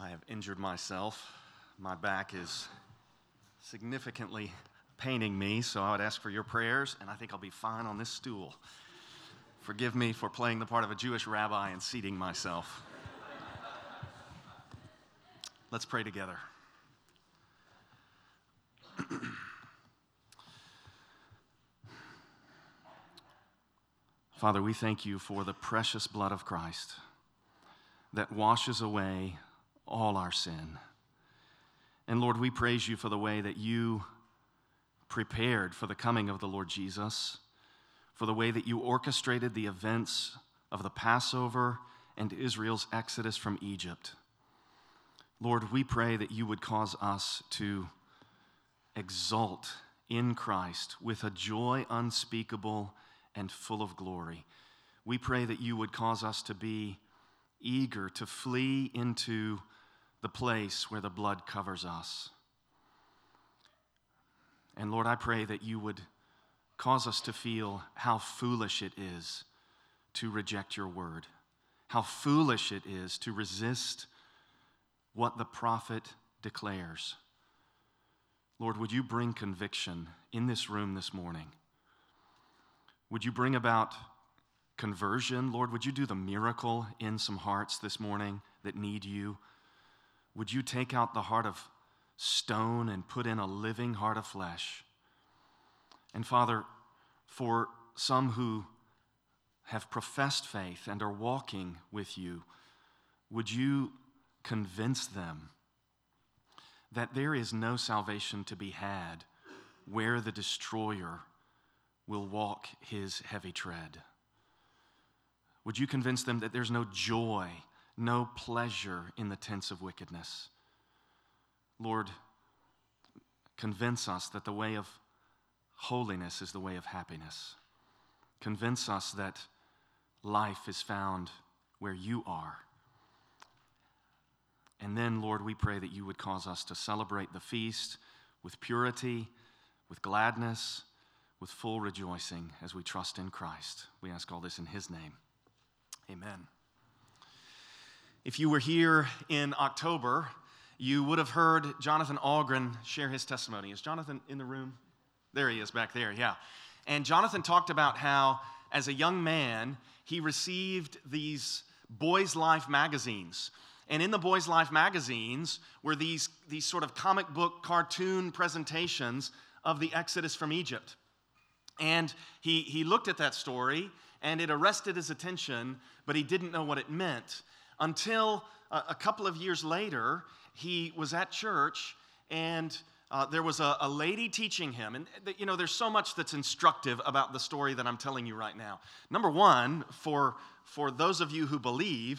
I have injured myself. My back is significantly paining me, so I would ask for your prayers, and I think I'll be fine on this stool. Forgive me for playing the part of a Jewish rabbi and seating myself. Let's pray together. Father, we thank you for the precious blood of Christ that washes away all our sin. And Lord, we praise you for the way that you prepared for the coming of the Lord Jesus, for the way that you orchestrated the events of the Passover and Israel's exodus from Egypt. Lord, we pray that you would cause us to exult in Christ with a joy unspeakable and full of glory. We pray that you would cause us to be eager to flee into the place where the blood covers us. And Lord, I pray that you would cause us to feel how foolish it is to reject your word, how foolish it is to resist what the prophet declares. Lord, would you bring conviction in this room this morning? Would you bring about conversion? Lord, would you do the miracle in some hearts this morning that need you? Would you take out the heart of stone and put in a living heart of flesh? And Father, for some who have professed faith and are walking with you, would you convince them that there is no salvation to be had where the destroyer will walk his heavy tread? Would you convince them that there's no joy, no pleasure in the tents of wickedness? Lord, convince us that the way of holiness is the way of happiness. Convince us that life is found where you are. And then, Lord, we pray that you would cause us to celebrate the feast with purity, with gladness, with full rejoicing as we trust in Christ. We ask all this in his name. Amen. If you were here in October, you would have heard Jonathan Algren share his testimony. Is Jonathan in the room? There he is back there, yeah. And Jonathan talked about how, as a young man, he received these Boys' Life magazines. And in the Boys' Life magazines were these sort of comic book cartoon presentations of the Exodus from Egypt. And he looked at that story, and it arrested his attention, but he didn't know what it meant until a couple of years later, he was at church, and there was a lady teaching him. And, you know, there's so much that's instructive about the story that I'm telling you right now. Number one, for those of you who believe,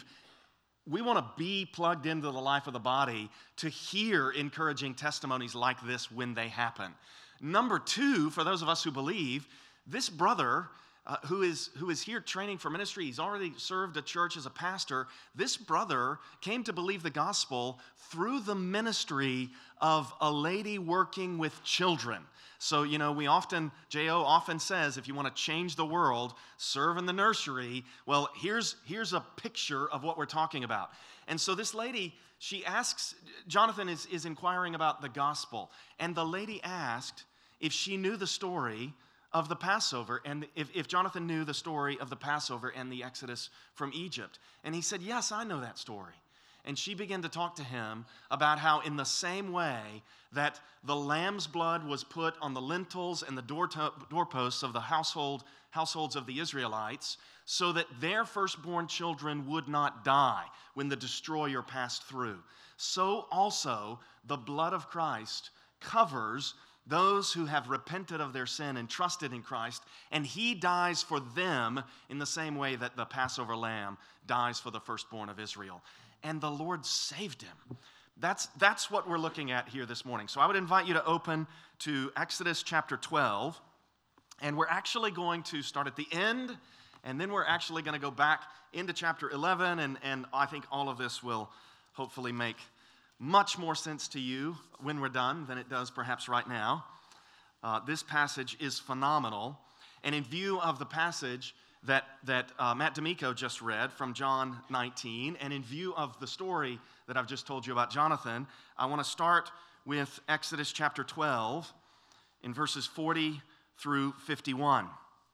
we want to be plugged into the life of the body to hear encouraging testimonies like this when they happen. Number two, for those of us who believe, this brother who is here training for ministry, he's already served a church as a pastor. This brother came to believe the gospel through the ministry of a lady working with children. So, you know, J.O. often says, if you want to change the world, serve in the nursery. Well, here's a picture of what we're talking about. And so this lady, she asks, Jonathan is inquiring about the gospel. And the lady asked if she knew the story of the Passover, and if Jonathan knew the story of the Passover and the Exodus from Egypt. And he said, yes, I know that story. And she began to talk to him about how in the same way that the lamb's blood was put on the lintels and the doorposts of the households of the Israelites, so that their firstborn children would not die when the destroyer passed through, so also the blood of Christ covers those who have repented of their sin and trusted in Christ, and he dies for them in the same way that the Passover lamb dies for the firstborn of Israel. And the Lord saved him. That's what we're looking at here this morning. So I would invite you to open to Exodus chapter 12, and we're actually going to start at the end, and then we're actually going to go back into chapter 11, and I think all of this will hopefully make much more sense to you when we're done than it does perhaps right now. This passage is phenomenal, and in view of the passage that Matt D'Amico just read from John 19, and in view of the story that I've just told you about Jonathan, I want to start with Exodus chapter 12 in verses 40 through 51.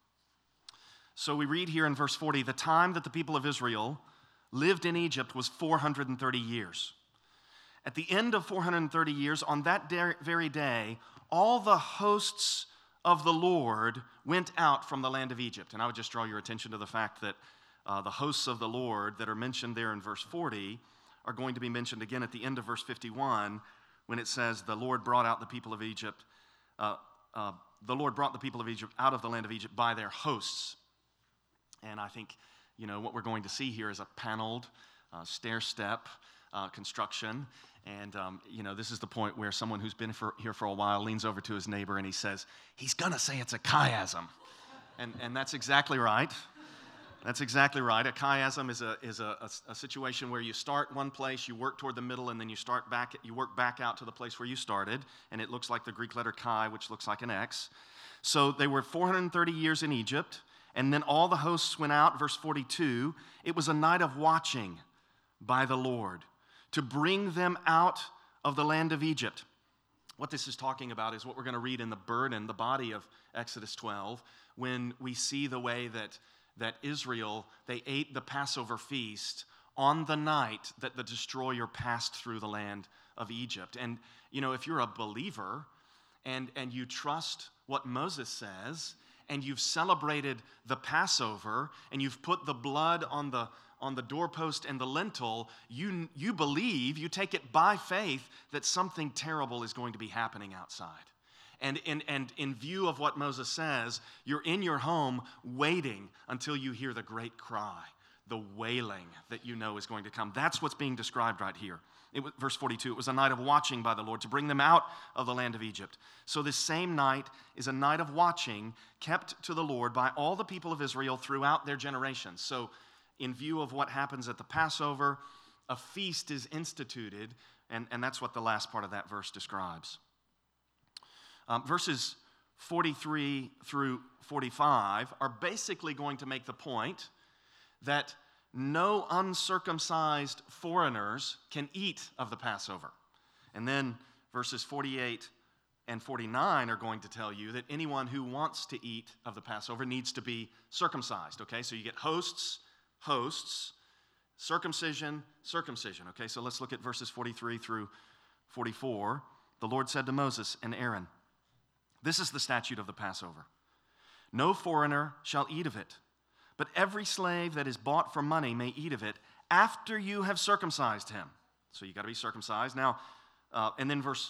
So we read here in verse 40, the time that the people of Israel lived in Egypt was 430 years. At the end of 430 years, on that very day, all the hosts of the Lord went out from the land of Egypt. And I would just draw your attention to the fact that the hosts of the Lord that are mentioned there in verse 40 are going to be mentioned again at the end of verse 51 when it says the Lord brought out the people of Egypt. The Lord brought the people of Egypt out of the land of Egypt by their hosts. And I think, what we're going to see here is a paneled, stair-step construction. And, this is the point where someone who's been here for a while leans over to his neighbor and he says, he's going to say it's a chiasm. And that's exactly right. That's exactly right. A chiasm is a situation where you start one place, you work toward the middle, and then you work back out to the place where you started. And it looks like the Greek letter chi, which looks like an X. So they were 430 years in Egypt. And then all the hosts went out, verse 42. It was a night of watching by the Lord to bring them out of the land of Egypt. What this is talking about is what we're going to read in the body of Exodus 12, when we see the way that Israel, they ate the Passover feast on the night that the destroyer passed through the land of Egypt. And, if you're a believer and you trust what Moses says, and you've celebrated the Passover, and you've put the blood on the doorpost and the lintel, you believe, you take it by faith that something terrible is going to be happening outside. And in view of what Moses says, you're in your home waiting until you hear the great cry, the wailing that you know is going to come. That's what's being described right here. Verse 42, it was a night of watching by the Lord to bring them out of the land of Egypt. So this same night is a night of watching kept to the Lord by all the people of Israel throughout their generations. So in view of what happens at the Passover, a feast is instituted, and that's what the last part of that verse describes. Verses 43 through 45 are basically going to make the point that no uncircumcised foreigners can eat of the Passover. And then verses 48 and 49 are going to tell you that anyone who wants to eat of the Passover needs to be circumcised. Okay, so you get hosts, circumcision. Okay, so let's look at verses 43 through 44. The Lord said to Moses and Aaron, "This is the statute of the Passover. No foreigner shall eat of it, but every slave that is bought for money may eat of it after you have circumcised him." So you got to be circumcised. Now, and then verse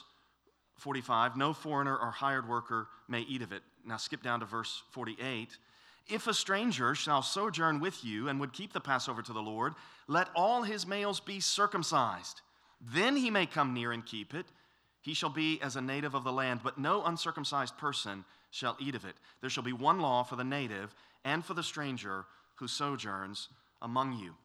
45, no foreigner or hired worker may eat of it. Now skip down to verse 48. If a stranger shall sojourn with you and would keep the Passover to the Lord, let all his males be circumcised. Then he may come near and keep it. He shall be as a native of the land, but no uncircumcised person shall eat of it. There shall be one law for the native and for the stranger who sojourns among you.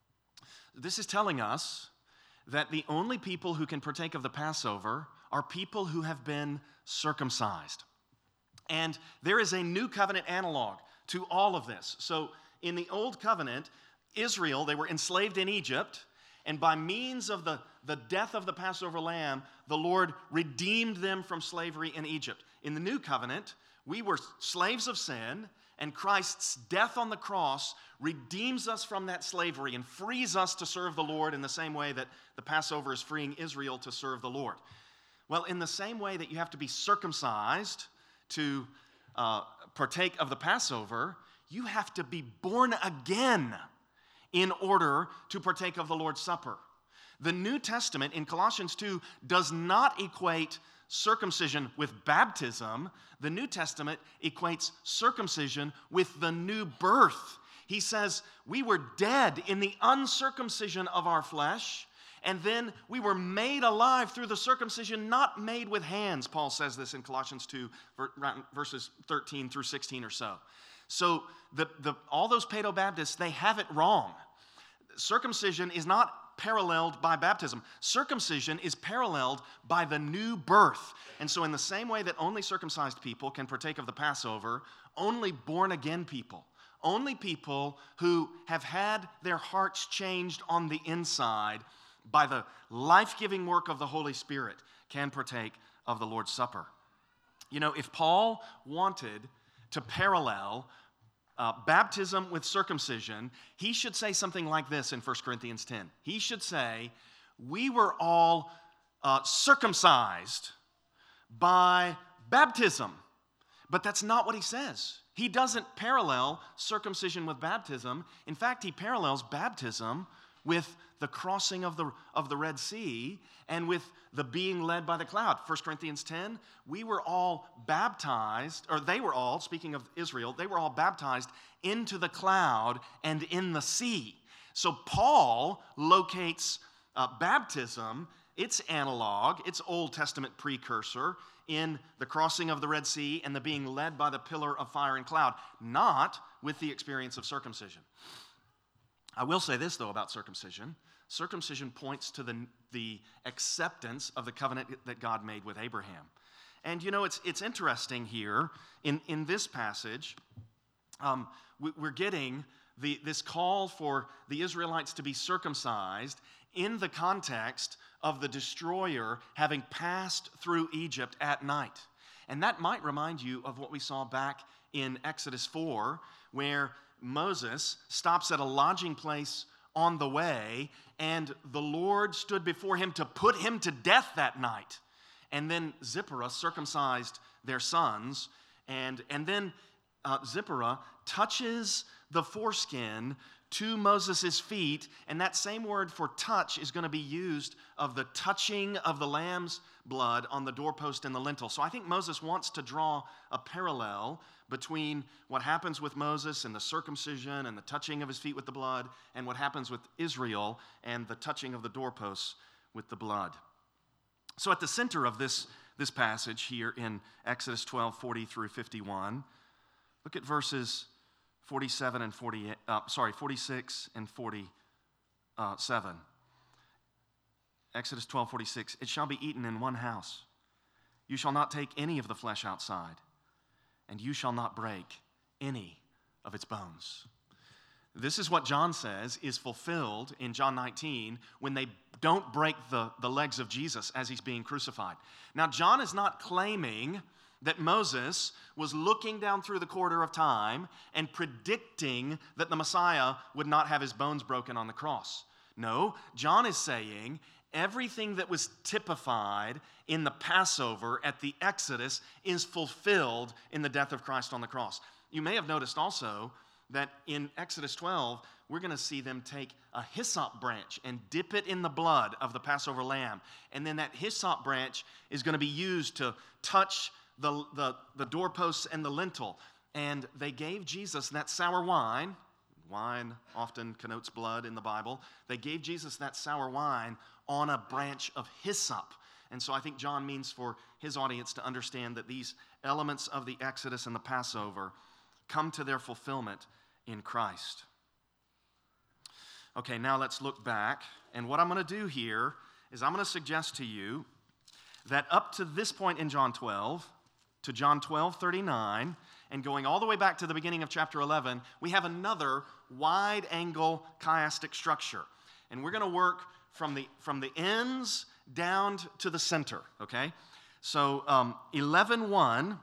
This is telling us that the only people who can partake of the Passover are people who have been circumcised. And there is a new covenant analog to all of this. So in the old covenant, Israel, they were enslaved in Egypt, and by means of the death of the Passover lamb, the Lord redeemed them from slavery in Egypt. In the new covenant, we were slaves of sin, and Christ's death on the cross redeems us from that slavery and frees us to serve the Lord in the same way that the Passover is freeing Israel to serve the Lord. Well, in the same way that you have to be circumcised to partake of the Passover, you have to be born again in order to partake of the Lord's Supper. The New Testament in Colossians 2 does not equate circumcision with baptism. The New Testament equates circumcision with the new birth. He says, we were dead in the uncircumcision of our flesh, and then we were made alive through the circumcision not made with hands. Paul says this in Colossians 2, verses 13 through 16 or so. So all those Paedo-Baptists, they have it wrong. Circumcision is not paralleled by baptism. Circumcision is paralleled by the new birth. And so in the same way that only circumcised people can partake of the Passover, only born-again people, Only people who have had their hearts changed on the inside by the life-giving work of the Holy Spirit can partake of the Lord's Supper. You know, if Paul wanted to parallel baptism with circumcision, he should say something like this in 1 Corinthians 10. He should say, we were all circumcised by baptism. But that's not what he says. He doesn't parallel circumcision with baptism. In fact, he parallels baptism with the crossing of the Red Sea and with the being led by the cloud. 1 Corinthians 10, we were all baptized, or they were all, speaking of Israel, they were all baptized into the cloud and in the sea. So Paul locates baptism, its analog, its Old Testament precursor, in the crossing of the Red Sea and the being led by the pillar of fire and cloud, not with the experience of circumcision. I will say this, though, about circumcision. Circumcision points to the acceptance of the covenant that God made with Abraham. And, you know, it's interesting here in this passage, we're getting this call for the Israelites to be circumcised in the context of the destroyer having passed through Egypt at night. And that might remind you of what we saw back in Exodus 4, where Moses stops at a lodging place on the way, and the Lord stood before him to put him to death that night. And then Zipporah circumcised their sons, and then Zipporah touches the foreskin to Moses' feet, and that same word for touch is going to be used of the touching of the lamb's blood on the doorpost and the lintel. So I think Moses wants to draw a parallel between what happens with Moses and the circumcision and the touching of his feet with the blood, and what happens with Israel and the touching of the doorposts with the blood. So at the center of this passage here in Exodus 12, 40 through 51, look at verses 46 and 47. Exodus 12:46. It shall be eaten in one house. You shall not take any of the flesh outside, and you shall not break any of its bones. This is what John says is fulfilled in John 19 when they don't break the legs of Jesus as he's being crucified. Now, John is not claiming that Moses was looking down through the corridor of time and predicting that the Messiah would not have his bones broken on the cross. No, John is saying everything that was typified in the Passover at the Exodus is fulfilled in the death of Christ on the cross. You may have noticed also that in Exodus 12, we're going to see them take a hyssop branch and dip it in the blood of the Passover lamb. And then that hyssop branch is going to be used to touch the doorposts and the lintel. And they gave Jesus that sour wine. Wine often connotes blood in the Bible. They gave Jesus that sour wine on a branch of hyssop. And so I think John means for his audience to understand that these elements of the Exodus and the Passover come to their fulfillment in Christ. Okay, now let's look back. And what I'm going to do here is I'm going to suggest to you that up to this point in John 12, to John 12:39, and going all the way back to the beginning of chapter 11, we have another wide-angle chiastic structure. And we're going to work from the ends down to the center, okay? So 11:1,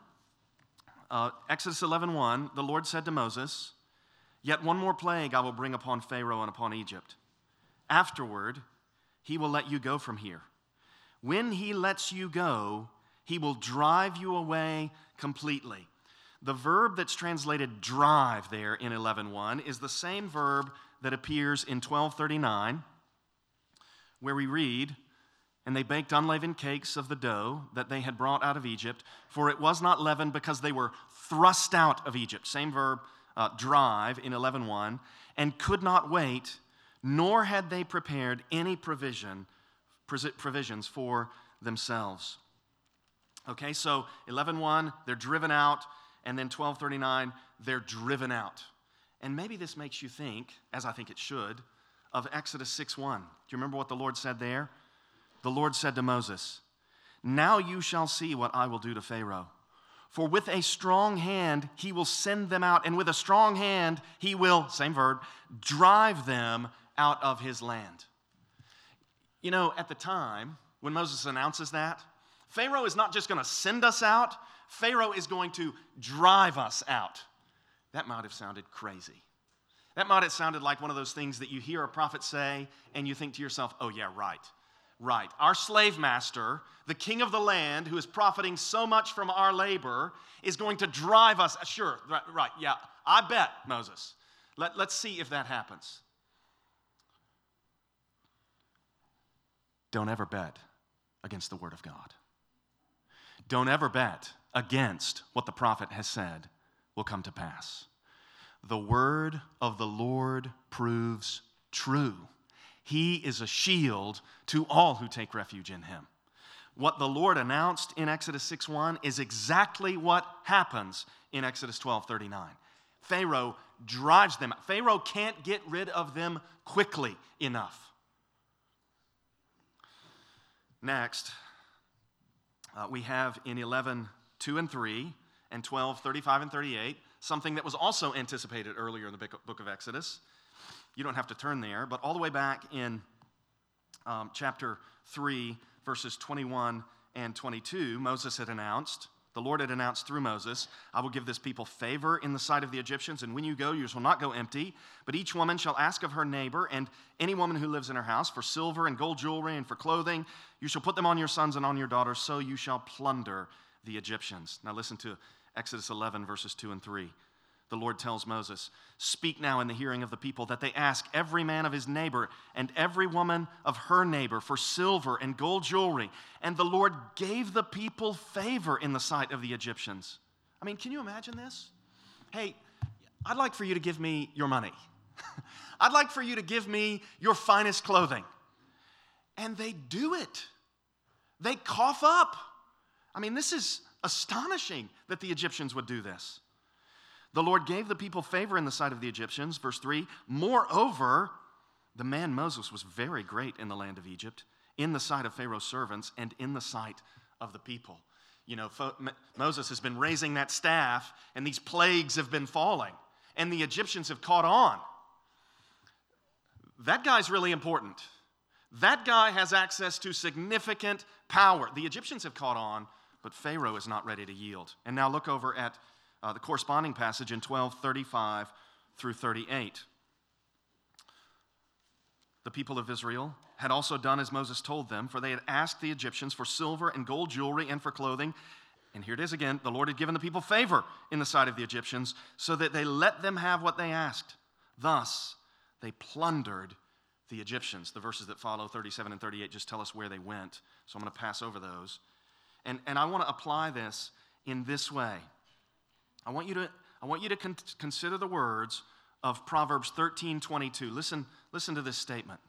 Exodus 11:1, the Lord said to Moses, "Yet one more plague I will bring upon Pharaoh and upon Egypt. Afterward, he will let you go from here. When he lets you go, he will drive you away completely." The verb that's translated drive there in 11:1 is the same verb that appears in 12:39, where we read, "And they baked unleavened cakes of the dough that they had brought out of Egypt, for it was not leavened because they were thrust out of Egypt." Same verb, drive in 11:1, "and could not wait, nor had they prepared any provisions for themselves." Okay, so 11:1, they're driven out, and then 12:39, they're driven out. And maybe this makes you think, as I think it should, of Exodus 6:1. Do you remember what the Lord said there? The Lord said to Moses, "Now you shall see what I will do to Pharaoh. For with a strong hand he will send them out, and with a strong hand he will, same verb, drive them out of his land. You know, at the time when Moses announces that, Pharaoh is not just going to send us out, Pharaoh is going to drive us out. That might have sounded crazy. That might have sounded like one of those things that you hear a prophet say and you think to yourself, oh yeah, right. Our slave master, the king of the land, who is profiting so much from our labor, is going to drive us. Sure, right, yeah, I bet, Moses. Let's see if that happens. Don't ever bet against the word of God. Don't ever bet against what the prophet has said will come to pass. The word of the Lord proves true. He is a shield to all who take refuge in him. What the Lord announced in Exodus 6:1 is exactly what happens in Exodus 12:39. Pharaoh drives them. Pharaoh can't get rid of them quickly enough. Next, we have in 11:2 and 3 and 12:35 and 38 something that was also anticipated earlier in the book of Exodus. You don't have to turn there, but all the way back in chapter 3, verses 21 and 22, Moses had announced, the Lord had announced through Moses, I will give this people favor in the sight of the Egyptians, and when you go, you shall not go empty, but each woman shall ask of her neighbor and any woman who lives in her house for silver and gold jewelry and for clothing. You shall put them on your sons and on your daughters, so you shall plunder the Egyptians. Now listen to Exodus 11, verses 2 and 3. The Lord tells Moses, speak now in the hearing of the people that they ask every man of his neighbor and every woman of her neighbor for silver and gold jewelry. And the Lord gave the people favor in the sight of the Egyptians. I mean, can you imagine this? Hey, I'd like for you to give me your money. I'd like for you to give me your finest clothing. And they do it. They cough up. I mean, this is astonishing that the Egyptians would do this. The Lord gave the people favor in the sight of the Egyptians. Verse 3, moreover, the man Moses was very great in the land of Egypt, in the sight of Pharaoh's servants, and in the sight of the people. You know, Moses has been raising that staff, and these plagues have been falling, and the Egyptians have caught on. That guy's really important. That guy has access to significant power. The Egyptians have caught on, but Pharaoh is not ready to yield. And now look over at the corresponding passage in 12:35 through 38. The people of Israel had also done as Moses told them, for they had asked the Egyptians for silver and gold jewelry and for clothing. And here it is again, the Lord had given the people favor in the sight of the Egyptians, so that they let them have what they asked. Thus, they plundered the Egyptians. The verses that follow, 37 and 38, just tell us where they went. So I'm going to pass over those. And I want to apply this in this way. I want you to consider the words of Proverbs 13:22. Listen to this statement.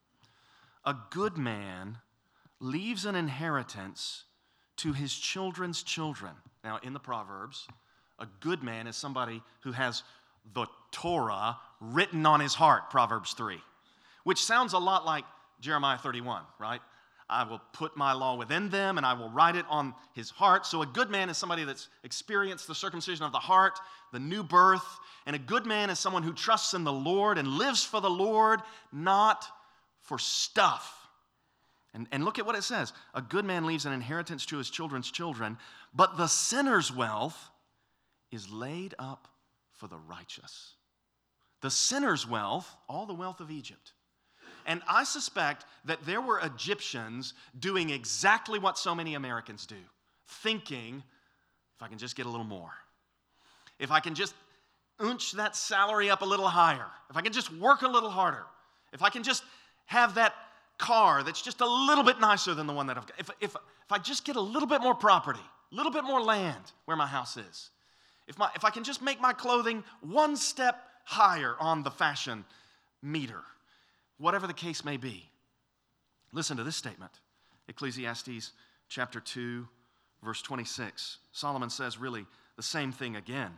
A good man leaves an inheritance to his children's children. Now, in the Proverbs, a good man is somebody who has the Torah written on his heart, Proverbs 3, which sounds a lot like Jeremiah 31, right? I will put my law within them, and I will write it on his heart. So a good man is somebody that's experienced the circumcision of the heart, the new birth. And a good man is someone who trusts in the Lord and lives for the Lord, not for stuff. And look at what it says. A good man leaves an inheritance to his children's children, but the sinner's wealth is laid up for the righteous. The sinner's wealth, all the wealth of Egypt. And I suspect that there were Egyptians doing exactly what so many Americans do, thinking, if I can just get a little more, if I can just inch that salary up a little higher, if I can just work a little harder, if I can just have that car that's just a little bit nicer than the one that I've got, if I just get a little bit more property, a little bit more land where my house is, if I can just make my clothing one step higher on the fashion meter, whatever the case may be. Listen to this statement. Ecclesiastes chapter 2, verse 26. Solomon says really the same thing again.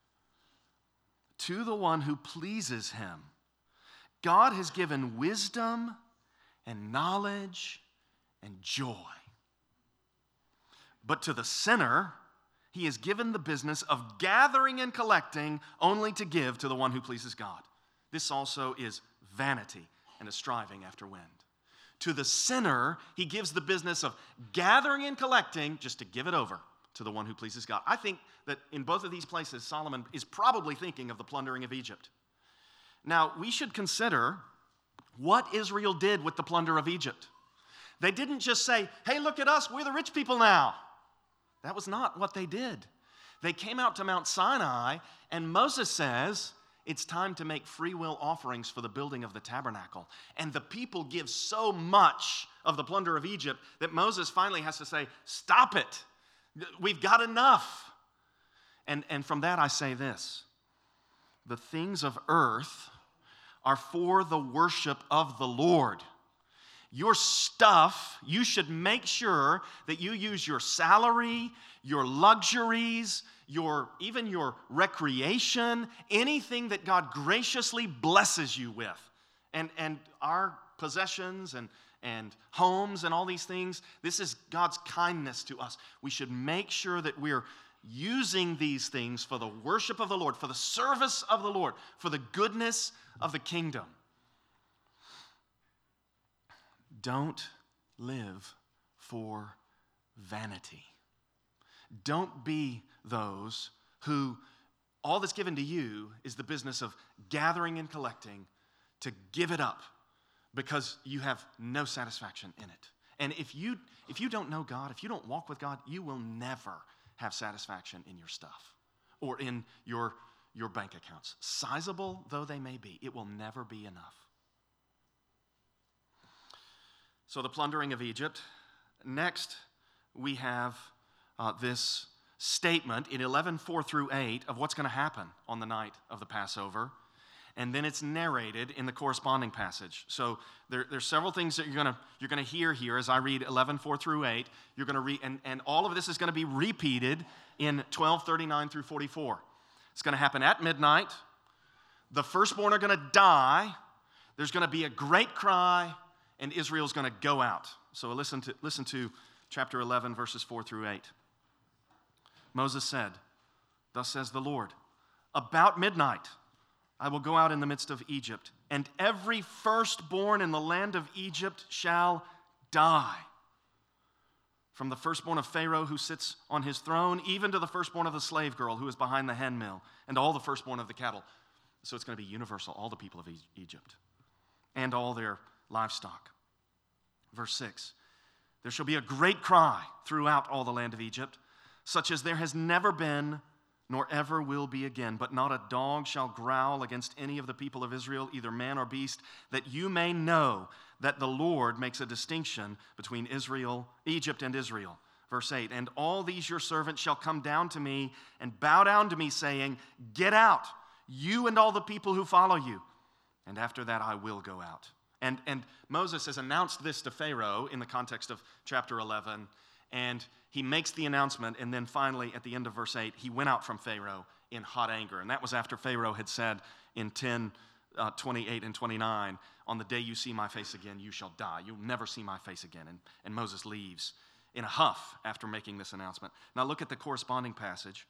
To the one who pleases him, God has given wisdom and knowledge and joy. But to the sinner, He is given the business of gathering and collecting only to give to the one who pleases God. This also is vanity and a striving after wind. To the sinner, he gives the business of gathering and collecting just to give it over to the one who pleases God. I think that in both of these places, Solomon is probably thinking of the plundering of Egypt. Now, we should consider what Israel did with the plunder of Egypt. They didn't just say, hey, look at us, we're the rich people now. That was not what they did. They came out to Mount Sinai, and Moses says, it's time to make free will offerings for the building of the tabernacle. And the people give so much of the plunder of Egypt that Moses finally has to say, stop it. We've got enough. And from that I say this: the things of earth are for the worship of the Lord. Your stuff, you should make sure that you use your salary, your luxuries, even your recreation, anything that God graciously blesses you with. And our possessions and homes and all these things, this is God's kindness to us. We should make sure that we're using these things for the worship of the Lord, for the service of the Lord, for the goodness of the kingdom. Don't live for vanity. Don't be those who all that's given to you is the business of gathering and collecting to give it up because you have no satisfaction in it. And if you don't know God, if you don't walk with God, you will never have satisfaction in your stuff or in your bank accounts. Sizable though they may be, it will never be enough. So the plundering of Egypt. Next, we have this statement in 11:4-8 of what's going to happen on the night of the Passover. And then it's narrated in the corresponding passage. So there's several things that you're going to hear here as I read 11:4-8. You're going to read, and all of this is going to be repeated in 12:39-44. It's going to happen at midnight. The firstborn are going to die. There's going to be a great cry, and Israel's going to go out. So listen to chapter 11, verses 4-8. Moses said, "Thus says the Lord, about midnight I will go out in the midst of Egypt, and every firstborn in the land of Egypt shall die. From the firstborn of Pharaoh who sits on his throne, even to the firstborn of the slave girl who is behind the handmill, and all the firstborn of the cattle." So it's going to be universal, all the people of Egypt, and all their livestock. Verse 6, "There shall be a great cry throughout all the land of Egypt, such as there has never been, nor ever will be again. But not a dog shall growl against any of the people of Israel, either man or beast, that you may know that the Lord makes a distinction between Egypt and Israel." Verse 8, "And all these your servants shall come down to me and bow down to me, saying, 'Get out, you and all the people who follow you.' And after that I will go out." And Moses has announced this to Pharaoh in the context of chapter 11, and he makes the announcement, and then finally at the end of verse 8, he went out from Pharaoh in hot anger. And that was after Pharaoh had said in 10:28 and 29, "On the day you see my face again, you shall die. You'll never see my face again." And Moses leaves in a huff after making this announcement. Now look at the corresponding passage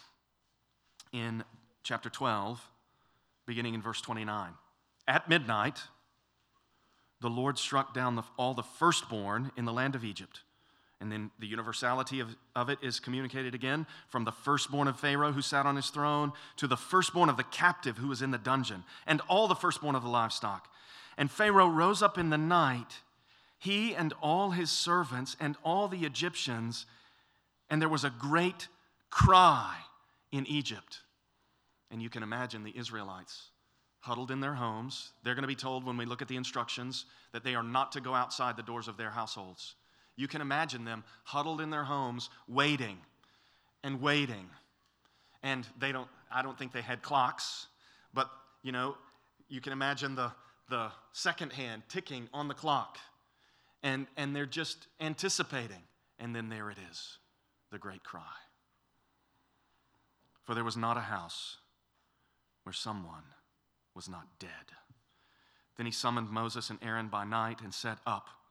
in chapter 12, beginning in verse 29. "At midnight, the Lord struck down all the firstborn in the land of Egypt." And then the universality of it is communicated again, "From the firstborn of Pharaoh who sat on his throne to the firstborn of the captive who was in the dungeon, and all the firstborn of the livestock. And Pharaoh rose up in the night, he and all his servants and all the Egyptians, and there was a great cry in Egypt." And you can imagine the Israelites huddled in their homes. They're going to be told when we look at the instructions that they are not to go outside the doors of their households. You can imagine them huddled in their homes, waiting and waiting. And I don't think they had clocks, but you can imagine the second hand ticking on the clock. And they're just anticipating. And then there it is, the great cry. "For there was not a house where someone was not dead." Then he summoned Moses and Aaron by night and said, "Up,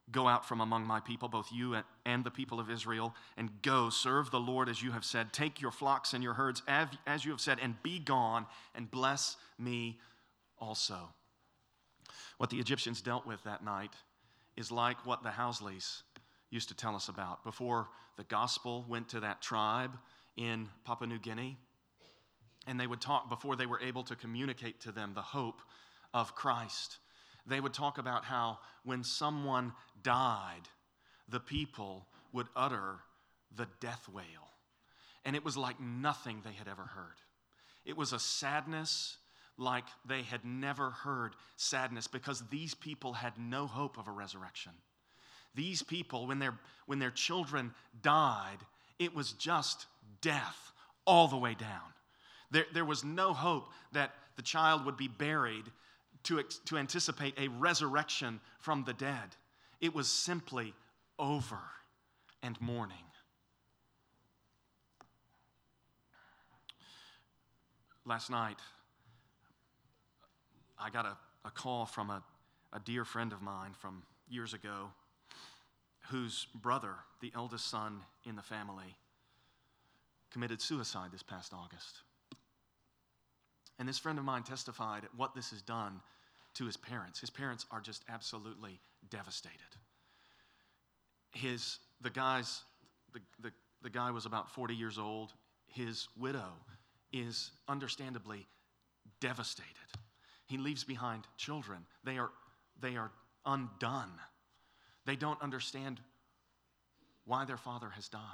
Go out from among my people, both you and the people of Israel, and go serve the Lord as you have said. Take your flocks and your herds as you have said, and be gone, and bless me also. What the Egyptians dealt with that night is like what the Housleys used to tell us about. Before the gospel went to that tribe in Papua New Guinea, and they would talk, before they were able to communicate to them the hope of Christ, they would talk about how when someone died, the people would utter the death wail. And it was like nothing they had ever heard. It was a sadness like they had never heard sadness, because these people had no hope of a resurrection. These people, when their children died, it was just death all the way down. There was no hope that the child would be buried to anticipate a resurrection from the dead. It was simply over and mourning. Last night, I got a call from a dear friend of mine from years ago, whose brother, the eldest son in the family, committed suicide this past August. And this friend of mine testified at what this has done to his parents. His parents are just absolutely devastated. The guy was about 40 years old. His widow is understandably devastated. He leaves behind children. They are undone. They don't understand why their father has died.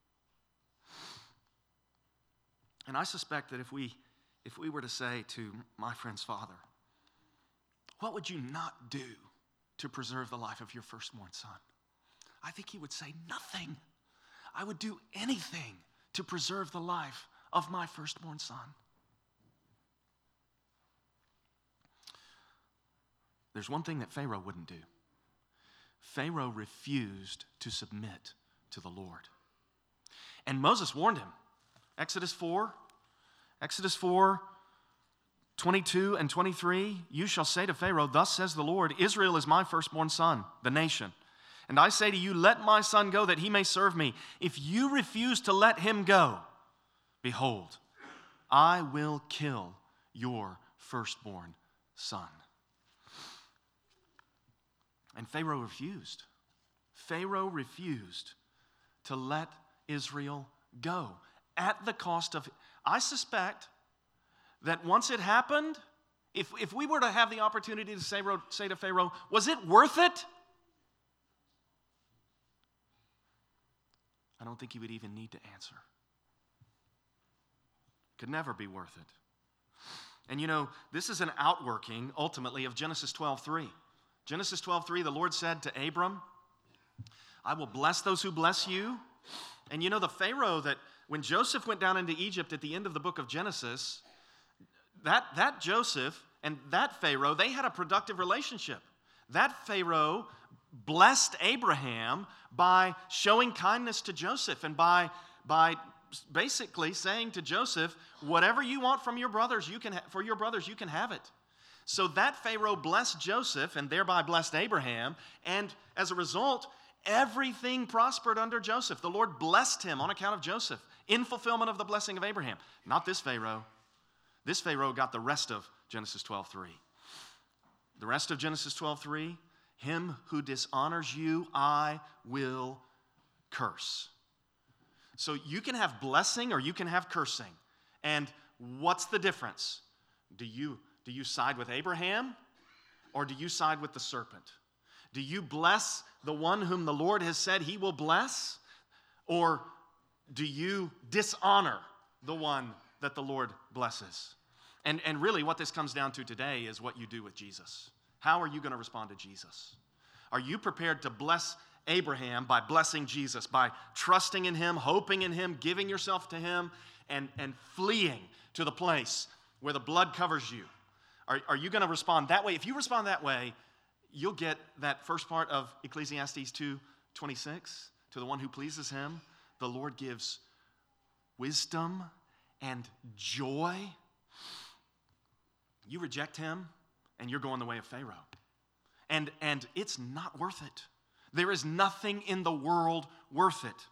And I suspect that if we were to say to my friend's father, what would you not do to preserve the life of your firstborn son? I think he would say, nothing. I would do anything to preserve the life of my firstborn son. There's one thing that Pharaoh wouldn't do. Pharaoh refused to submit to the Lord. And Moses warned him. Exodus 4, 22 and 23, you shall say to Pharaoh, thus says the Lord, Israel is my firstborn son, the nation. And I say to you, let my son go that he may serve me. If you refuse to let him go, behold, I will kill your firstborn son. And Pharaoh refused. Pharaoh refused to let Israel go at the cost of, I suspect that once it happened, if we were to have the opportunity to say to Pharaoh, was it worth it? I don't think he would even need to answer. Could never be worth it. And you know, this is an outworking, ultimately, of Genesis 12:3. Genesis 12:3, the Lord said to Abram, I will bless those who bless you. And you know, the Pharaoh that, when Joseph went down into Egypt at the end of the book of Genesis, that Joseph and that Pharaoh, they had a productive relationship. That Pharaoh blessed Abraham by showing kindness to Joseph and by basically saying to Joseph, whatever you want from your brothers, you can have it. So that Pharaoh blessed Joseph and thereby blessed Abraham, and as a result, everything prospered under Joseph. The Lord blessed him on account of Joseph in fulfillment of the blessing of Abraham. Not this Pharaoh. This Pharaoh got the rest of Genesis 12:3. The rest of Genesis 12:3, him who dishonors you, I will curse. So you can have blessing or you can have cursing. And what's the difference? Do you side with Abraham or do you side with the serpent? Do you bless the one whom the Lord has said he will bless? Or do you dishonor the one that the Lord blesses? And really what this comes down to today is what you do with Jesus. How are you going to respond to Jesus? Are you prepared to bless Abraham by blessing Jesus, by trusting in him, hoping in him, giving yourself to him, and fleeing to the place where the blood covers you? Are you going to respond that way? If you respond that way, you'll get that first part of Ecclesiastes 2:26. To the one who pleases him, the Lord gives wisdom and joy. You reject him, and you're going the way of Pharaoh. And it's not worth it. There is nothing in the world worth it.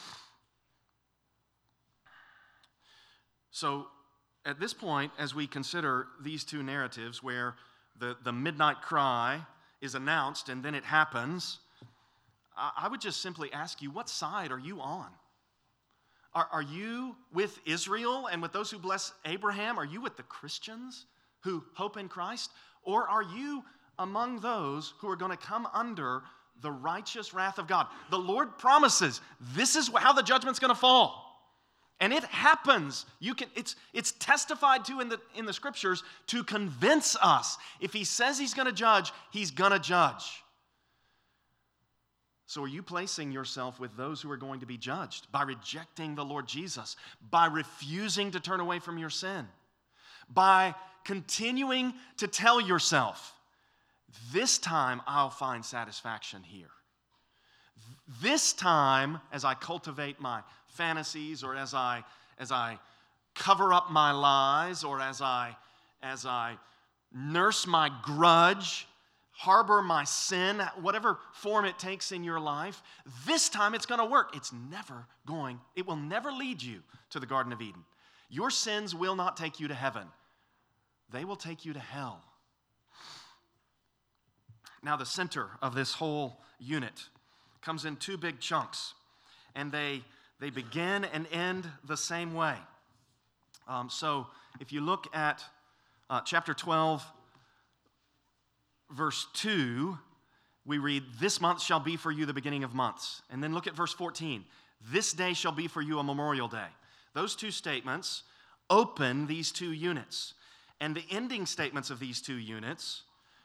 So at this point, as we consider these two narratives where the midnight cry is announced and then it happens, I would just simply ask you, what side are you on? Are you with Israel and with those who bless Abraham? Are you with the Christians who hope in Christ? Or are you among those who are going to come under the righteous wrath of God? The Lord promises this is how the judgment's going to fall. And it happens. It's testified to in the scriptures to convince us. If he says he's going to judge, he's going to judge. So are you placing yourself with those who are going to be judged by rejecting the Lord Jesus, by refusing to turn away from your sin, by continuing to tell yourself, this time I'll find satisfaction here. This time, as I cultivate my fantasies, or as I cover up my lies, or as I nurse my grudge, harbor my sin, whatever form it takes in your life, this time it's going to work. It will never lead you to the Garden of Eden. Your sins will not take you to heaven. They will take you to hell. Now, the center of this whole unit comes in two big chunks, and they begin and end the same way. So if you look at chapter 12, verse 2, we read, "This month shall be for you the beginning of months." And then look at verse 14. "This day shall be for you a memorial day." Those two statements open these two units. And the ending statements of these two units,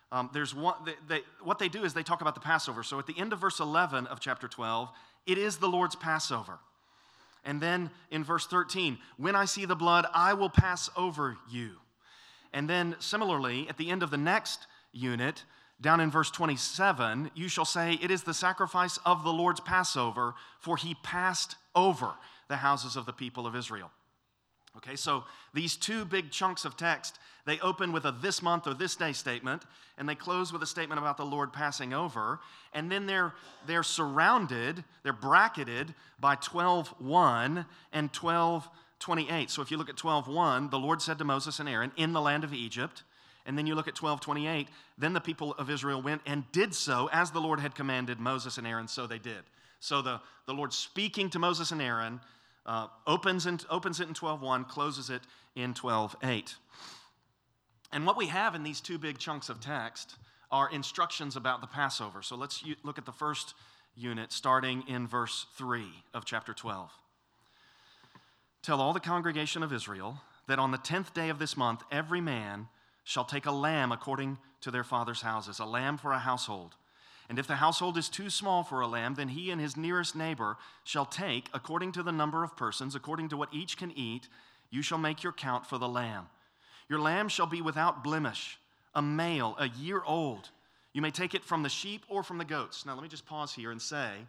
what they do is they talk about the Passover. So at the end of verse 11 of chapter 12, it is the Lord's Passover. And then in verse 13, "When I see the blood, I will pass over you." And then similarly, at the end of the next unit, down in verse 27, "You shall say, it is the sacrifice of the Lord's Passover, for he passed over the houses of the people of Israel." Okay, so these two big chunks of text, they open with a "this month" or "this day" statement, and they close with a statement about the Lord passing over. And then they're surrounded, they're bracketed by 12:1 and 12:28. So if you look at 12:1, the Lord said to Moses and Aaron in the land of Egypt. And then you look at 12:28, "Then the people of Israel went and did so as the Lord had commanded Moses and Aaron, so they did." So the Lord speaking to Moses and Aaron opens it in 12:1, closes it in 12:8. And what we have in these two big chunks of text are instructions about the Passover. So let's look at the first unit, starting in verse 3 of chapter 12. "Tell all the congregation of Israel that on the 10th day of this month, every man shall take a lamb according to their father's houses, a lamb for a household. And if the household is too small for a lamb, then he and his nearest neighbor shall take, according to the number of persons, according to what each can eat, you shall make your count for the lamb. Your lamb shall be without blemish, a male, a year old. You may take it from the sheep or from the goats." Now let me just pause here and say,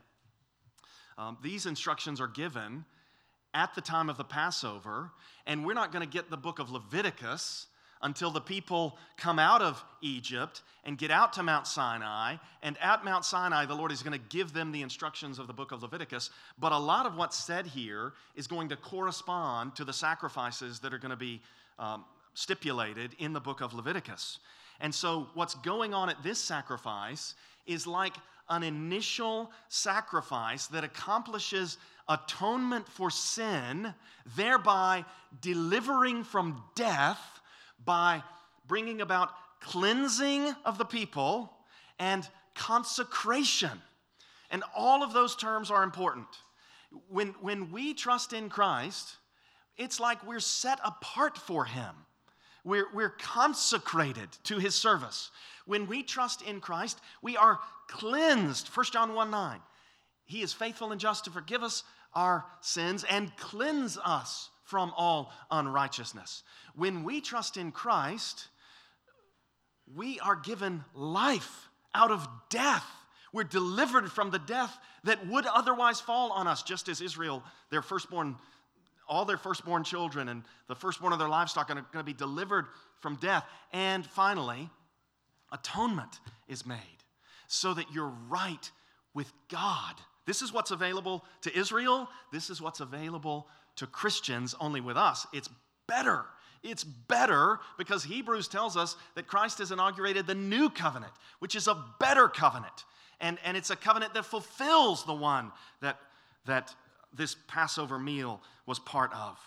these instructions are given at the time of the Passover, and we're not going to get the book of Leviticus until the people come out of Egypt and get out to Mount Sinai. And at Mount Sinai, the Lord is going to give them the instructions of the book of Leviticus. But a lot of what's said here is going to correspond to the sacrifices that are going to be stipulated in the book of Leviticus. And so what's going on at this sacrifice is like an initial sacrifice that accomplishes atonement for sin, thereby delivering from death by bringing about cleansing of the people and consecration. And all of those terms are important. When we trust in Christ, it's like we're set apart for him. We're consecrated to his service. When we trust in Christ, we are cleansed. 1 John 1:9. He is faithful and just to forgive us our sins and cleanse us from all unrighteousness. When we trust in Christ, we are given life out of death. We're delivered from the death that would otherwise fall on us, just as Israel, all their firstborn children and the firstborn of their livestock are going to be delivered from death. And finally, atonement is made so that you're right with God. This is what's available to Israel. This is what's available to Christians, only with us. It's better. It's better because Hebrews tells us that Christ has inaugurated the new covenant, which is a better covenant. And it's a covenant that fulfills the one that this Passover meal was part of.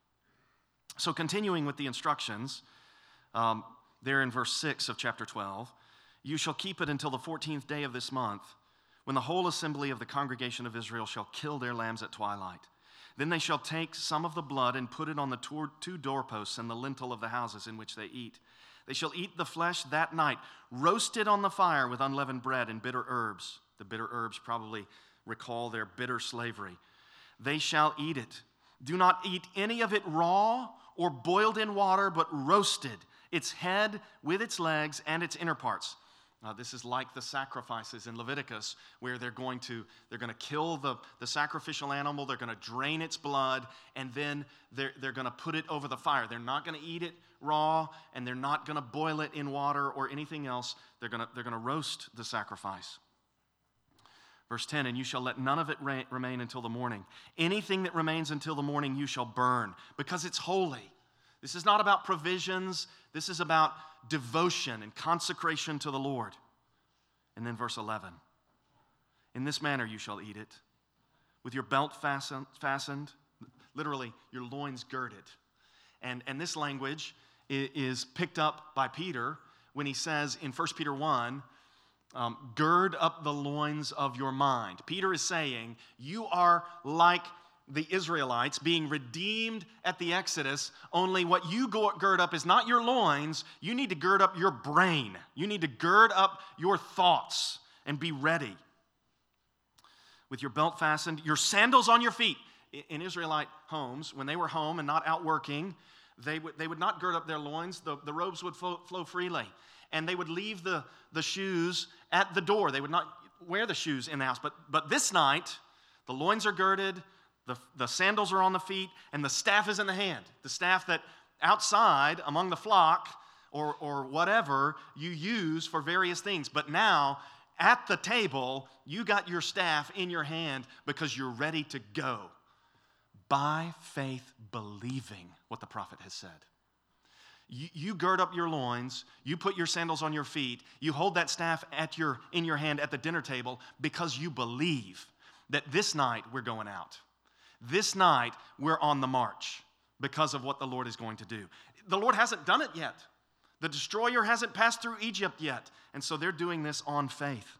So continuing with the instructions, there in verse 6 of chapter 12, you shall keep it until the 14th day of this month, when the whole assembly of the congregation of Israel shall kill their lambs at twilight. Then they shall take some of the blood and put it on the two doorposts and the lintel of the houses in which they eat. They shall eat the flesh that night, roasted on the fire with unleavened bread and bitter herbs. The bitter herbs probably recall their bitter slavery. They shall eat it. Do not eat any of it raw or boiled in water, but roasted, its head with its legs and its inner parts. This is like the sacrifices in Leviticus, where they're going to kill the sacrificial animal, they're going to drain its blood, and then they're going to put it over the fire. They're not going to eat it raw, and they're not going to boil it in water or anything else. They're going to roast the sacrifice. Verse 10, and you shall let none of it remain until the morning. Anything that remains until the morning you shall burn, because it's holy. This is not about provisions. This is about devotion and consecration to the Lord. And then verse 11. In this manner you shall eat it, with your belt fastened, literally your loins girded. And this language is picked up by Peter when he says in 1 Peter 1, gird up the loins of your mind. Peter is saying, you are like the Israelites being redeemed at the Exodus, only what you gird up is not your loins. You need to gird up your brain. You need to gird up your thoughts and be ready. With your belt fastened, your sandals on your feet. In Israelite homes, when they were home and not out working, they would not gird up their loins. The robes would flow freely. And they would leave the shoes at the door. They would not wear the shoes in the house. But this night, the loins are girded, the sandals are on the feet, and the staff is in the hand. The staff that outside among the flock or whatever you use for various things. But now, at the table, you got your staff in your hand because you're ready to go. By faith, believing what the prophet has said. You gird up your loins, you put your sandals on your feet, you hold that staff in your hand at the dinner table because you believe that this night we're going out. This night we're on the march because of what the Lord is going to do. The Lord hasn't done it yet. The destroyer hasn't passed through Egypt yet, and so they're doing this on faith.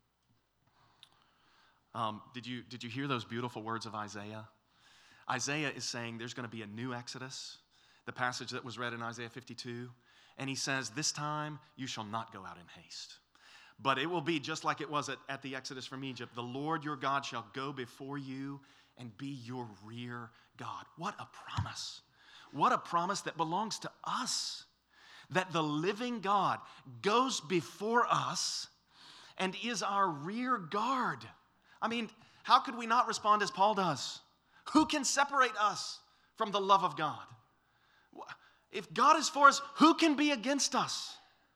Did you hear those beautiful words of Isaiah? Isaiah is saying there's going to be a new Exodus. The passage that was read in Isaiah 52. And he says, this time you shall not go out in haste. But it will be just like it was at the Exodus from Egypt. The Lord your God shall go before you and be your rear God. What a promise. What a promise that belongs to us. That the living God goes before us and is our rear guard. I mean, how could we not respond as Paul does? Who can separate us from the love of God? If God is for us, who can be against us?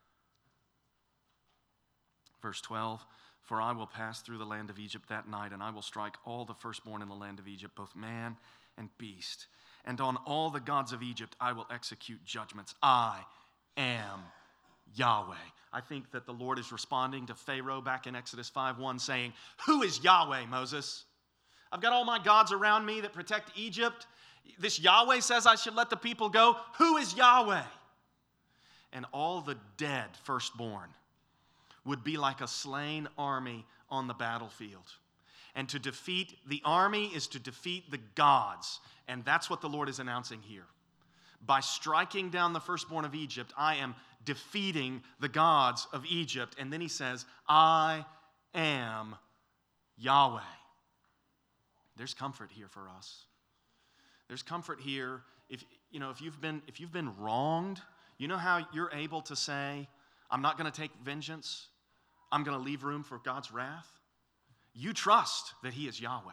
Verse 12, for I will pass through the land of Egypt that night, and I will strike all the firstborn in the land of Egypt, both man and beast. And on all the gods of Egypt I will execute judgments. I am Yahweh. I think that the Lord is responding to Pharaoh back in Exodus 5:1, saying, who is Yahweh, Moses? I've got all my gods around me that protect Egypt. This Yahweh says I should let the people go. Who is Yahweh? And all the dead firstborn would be like a slain army on the battlefield. And to defeat the army is to defeat the gods. And that's what the Lord is announcing here. By striking down the firstborn of Egypt, I am defeating the gods of Egypt. And then he says, I am Yahweh. There's comfort here for us. There's comfort here. If you've been wronged, you know how you're able to say, I'm not going to take vengeance. I'm going to leave room for God's wrath. You trust that he is Yahweh.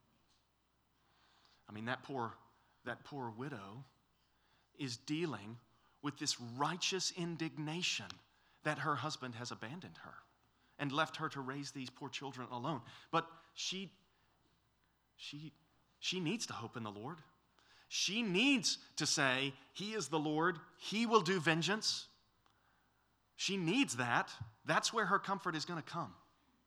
I mean, that poor widow is dealing with this righteous indignation that her husband has abandoned her. and left her to raise these poor children alone. But she needs to hope in the Lord. She needs to say, He is the Lord. He will do vengeance. She needs that. That's where her comfort is going to come.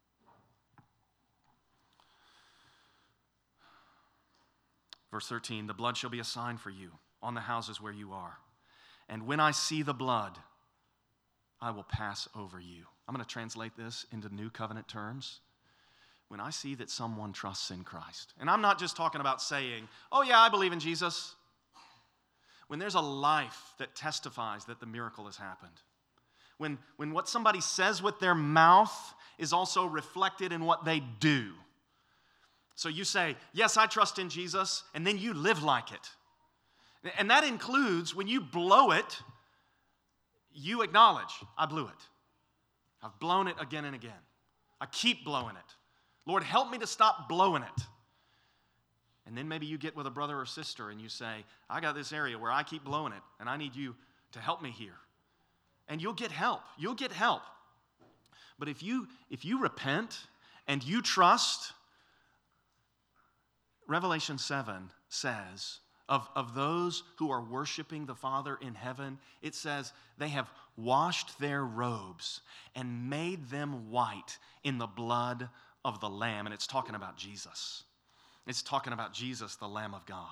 Verse 13, the blood shall be a sign for you on the houses where you are. And when I see the blood, I will pass over you. I'm going to translate this into New Covenant terms. When I see that someone trusts in Christ, and I'm not just talking about saying, oh yeah, I believe in Jesus. When there's a life that testifies that the miracle has happened. When what somebody says with their mouth is also reflected in what they do. So you say, yes, I trust in Jesus, and then you live like it. And that includes when you blow it, you acknowledge, I blew it. I've blown it again and again. I keep blowing it. Lord, help me to stop blowing it. And then maybe you get with a brother or sister and you say, I got this area where I keep blowing it, and I need you to help me here. And you'll get help. You'll get help. But if you repent and you trust, Revelation 7 says, of those who are worshiping the Father in heaven, it says they have washed their robes and made them white in the blood of the Lamb. And it's talking about Jesus. It's talking about Jesus, the Lamb of God.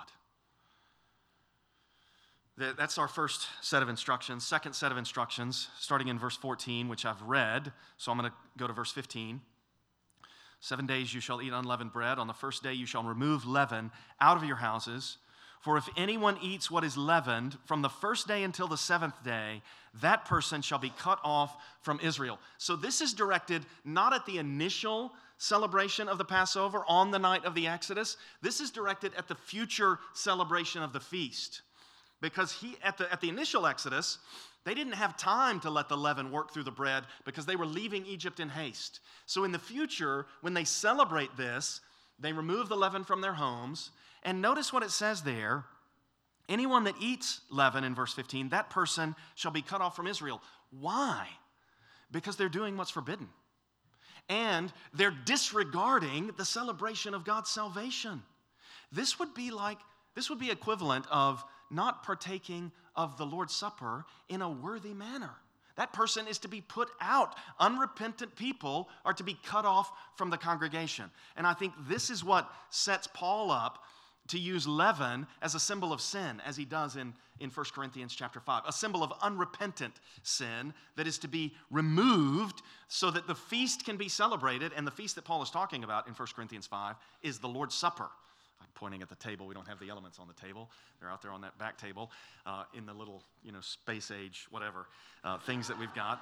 That's our first set of instructions. Second set of instructions, starting in verse 14, which I've read. So I'm going to go to verse 15. 7 days you shall eat unleavened bread. On the first day you shall remove leaven out of your houses. For if anyone eats what is leavened from the first day until the seventh day, that person shall be cut off from Israel. So this is directed not at the initial celebration of the Passover on the night of the Exodus. This is directed at the future celebration of the feast. Because at the initial Exodus, they didn't have time to let the leaven work through the bread because they were leaving Egypt in haste. So in the future, when they celebrate this, they remove the leaven from their homes. And notice what it says there. Anyone that eats leaven, in verse 15, that person shall be cut off from Israel. Why? Because they're doing what's forbidden. And they're disregarding the celebration of God's salvation. This would be equivalent of not partaking of the Lord's Supper in a worthy manner. That person is to be put out. Unrepentant people are to be cut off from the congregation. And I think this is what sets Paul up to use leaven as a symbol of sin, as he does in 1 Corinthians chapter 5. A symbol of unrepentant sin that is to be removed so that the feast can be celebrated. And the feast that Paul is talking about in 1 Corinthians 5 is the Lord's Supper. I'm pointing at the table. We don't have the elements on the table. They're out there on that back table in the little, space age, whatever, things that we've got.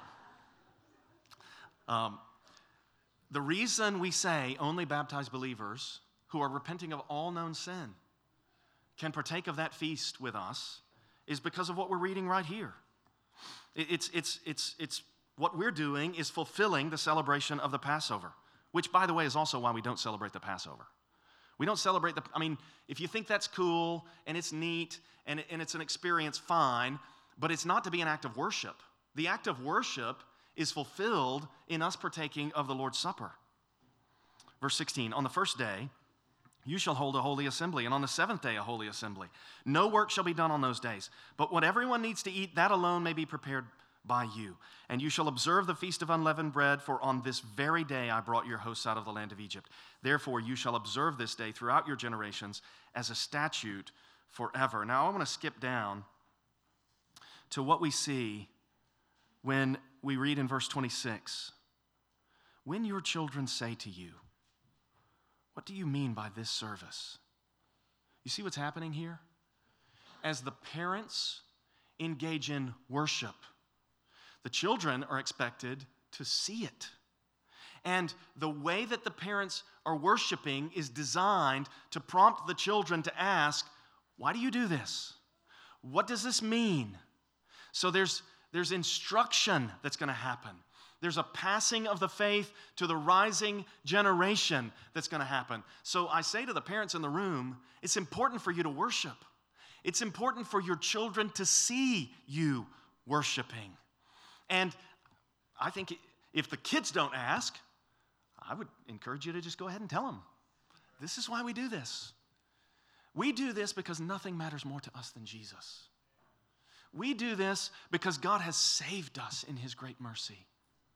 The reason we say only baptized believers who are repenting of all known sin can partake of that feast with us is because of what we're reading right here. It's what we're doing is fulfilling the celebration of the Passover, which, by the way, is also why we don't celebrate the Passover. We don't celebrate if you think that's cool and it's neat and it's an experience, fine, but it's not to be an act of worship. The act of worship is fulfilled in us partaking of the Lord's Supper. Verse 16, on the first day, you shall hold a holy assembly, and on the seventh day a holy assembly. No work shall be done on those days, but what everyone needs to eat, that alone may be prepared by you. And you shall observe the feast of unleavened bread, for on this very day I brought your hosts out of the land of Egypt. Therefore you shall observe this day throughout your generations as a statute forever. Now I want to skip down to what we see when we read in verse 26. When your children say to you, what do you mean by this service? You see what's happening here? As the parents engage in worship, the children are expected to see it. And the way that the parents are worshiping is designed to prompt the children to ask, why do you do this? What does this mean? So there's instruction that's going to happen. There's a passing of the faith to the rising generation that's going to happen. So I say to the parents in the room, it's important for you to worship. It's important for your children to see you worshiping. And I think If the kids don't ask, I would encourage you to just go ahead and tell them. This is why we do this. We do this because nothing matters more to us than Jesus. We do this because God has saved us in his great mercy.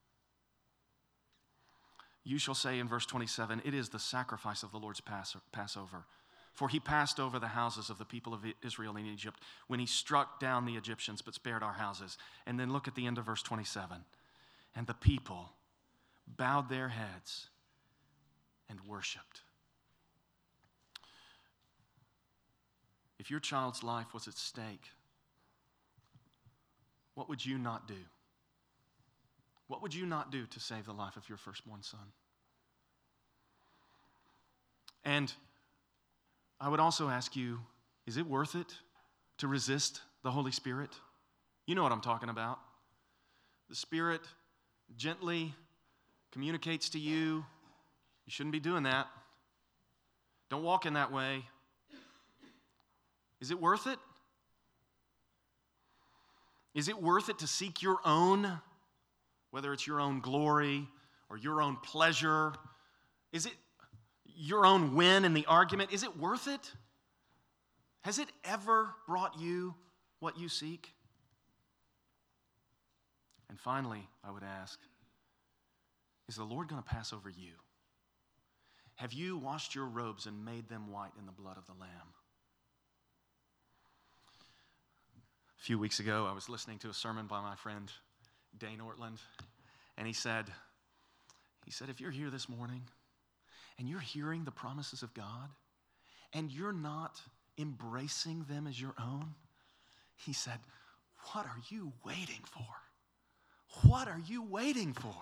You shall say in verse 27, it is the sacrifice of the Lord's Passover. For he passed over the houses of the people of Israel in Egypt when he struck down the Egyptians but spared our houses. And then look at the end of verse 27. And the people bowed their heads and worshiped. If your child's life was at stake, what would you not do? What would you not do to save the life of your firstborn son? And I would also ask you, is it worth it to resist the Holy Spirit? You know what I'm talking about. The Spirit gently communicates to you, you shouldn't be doing that. Don't walk in that way. Is it worth it? Is it worth it to seek your own, whether it's your own glory or your own pleasure? Is it your own win in the argument? Is it worth it? Has it ever brought you what you seek? And finally, I would ask, is the Lord going to pass over you? Have you washed your robes and made them white in the blood of the Lamb? A few weeks ago, I was listening to a sermon by my friend Dane Ortland, and he said, if you're here this morning and you're hearing the promises of God and you're not embracing them as your own, he said, what are you waiting for? What are you waiting for?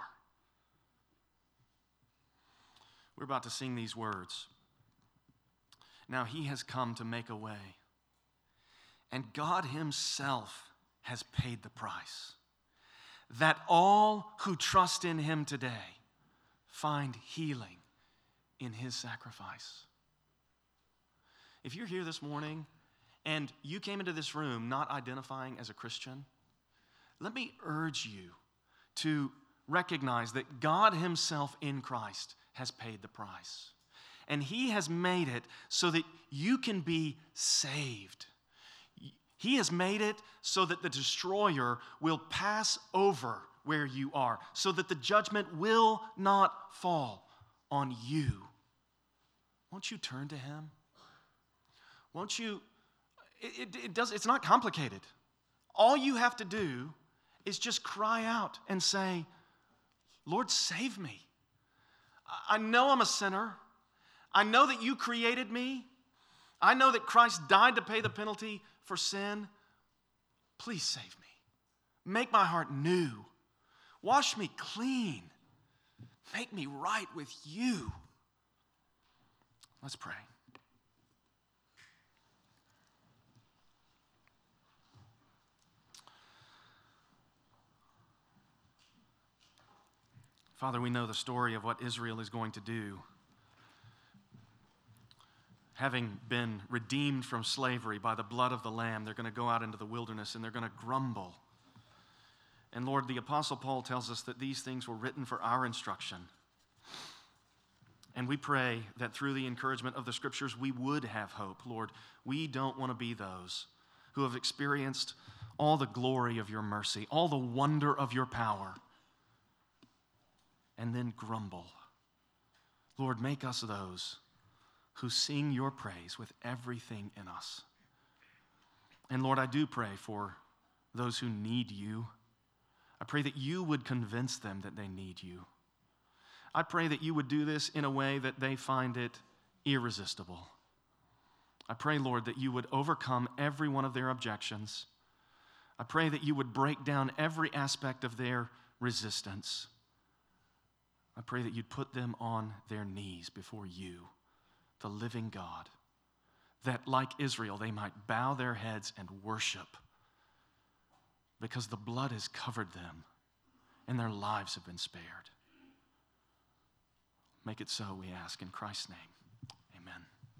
We're about to sing these words. Now he has come to make a way. And God himself has paid the price, that all who trust in him today find healing in his sacrifice. If you're here this morning and you came into this room not identifying as a Christian, let me urge you to recognize that God himself in Christ has paid the price. And he has made it so that you can be saved. He has made it so that the destroyer will pass over where you are, so that the judgment will not fall on you. Won't you turn to him? Won't you? It's not complicated. All you have to do is just cry out and say, Lord, save me. I know I'm a sinner. I know that you created me. I know that Christ died to pay the penalty for sin. Please save me. Make my heart new. Wash me clean. Make me right with you. Let's pray. Father, we know the story of what Israel is going to do. Having been redeemed from slavery by the blood of the Lamb, they're going to go out into the wilderness and they're going to grumble. And Lord, the Apostle Paul tells us that these things were written for our instruction. And we pray that through the encouragement of the Scriptures, we would have hope. Lord, we don't want to be those who have experienced all the glory of your mercy, all the wonder of your power, and then grumble. Lord, make us those who sing your praise with everything in us. And Lord, I do pray for those who need you. I pray that you would convince them that they need you. I pray that you would do this in a way that they find it irresistible. I pray, Lord, that you would overcome every one of their objections. I pray that you would break down every aspect of their resistance. I pray that you'd put them on their knees before you, the living God, that like Israel, they might bow their heads and worship because the blood has covered them and their lives have been spared. Make it so, we ask, in Christ's name.